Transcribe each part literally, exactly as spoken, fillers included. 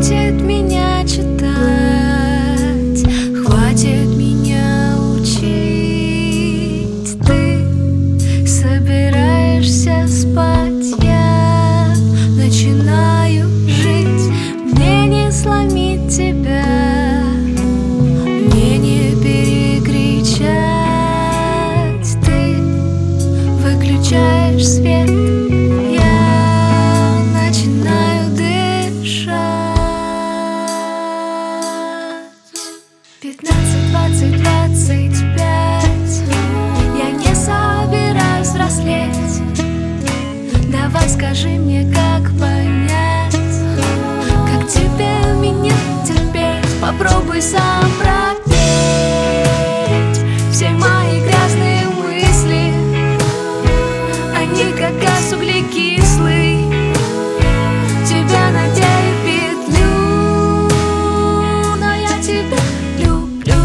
Хватит меня читать, хватит меня учить. Ты собираешься спать, я начинаю жить. Мне не сломить тебя, мне не перекричать. Ты выключаешь свет, я начинаю дышать. Пятнадцать, двадцать, двадцать пять. Я не собираюсь взрослеть. Давай скажи мне, как понять, как тебе меня терпеть. Попробуй сам пропеть все мои грязные мысли. Они как газ углекислый. Тебя надею петлю, но я тебя люблю.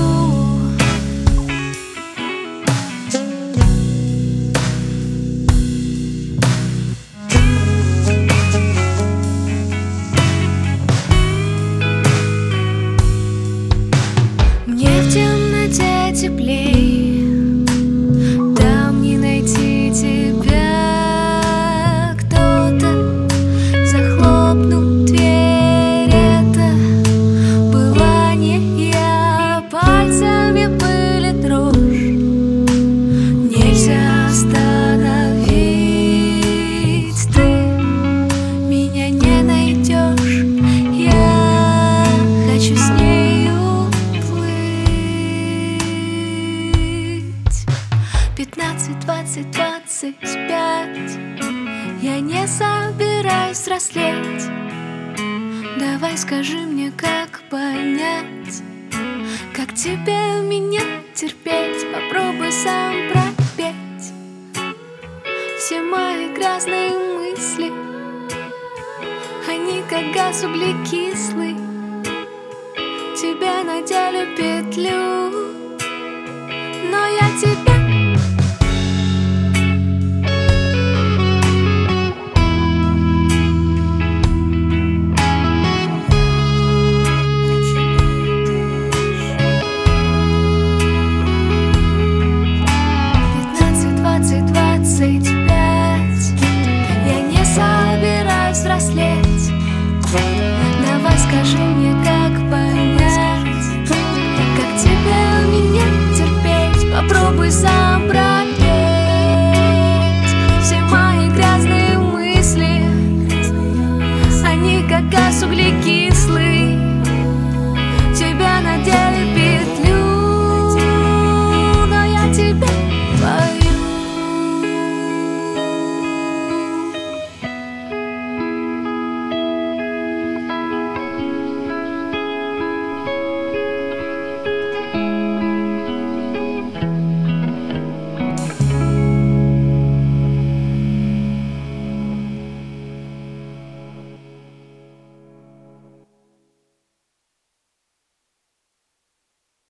Мне в темноте теплей, там не найти тебя. Кто-то захлопнул дверь, это была не я. Пальцами пыли дрожь, нельзя остановить. Ты меня не найдешь, я хочу с нею плыть. Пятнадцать, двадцать, двадцать пять. Я не собираюсь взрослеть. Давай скажи мне, как понять, как тебе меня терпеть. Попробуй сам пропеть все мои грязные мысли. Они как газ углекислый. Тебя надели петлю, но я тебя двадцать пять. Я не собираюсь взрослеть. Давай скажи мне,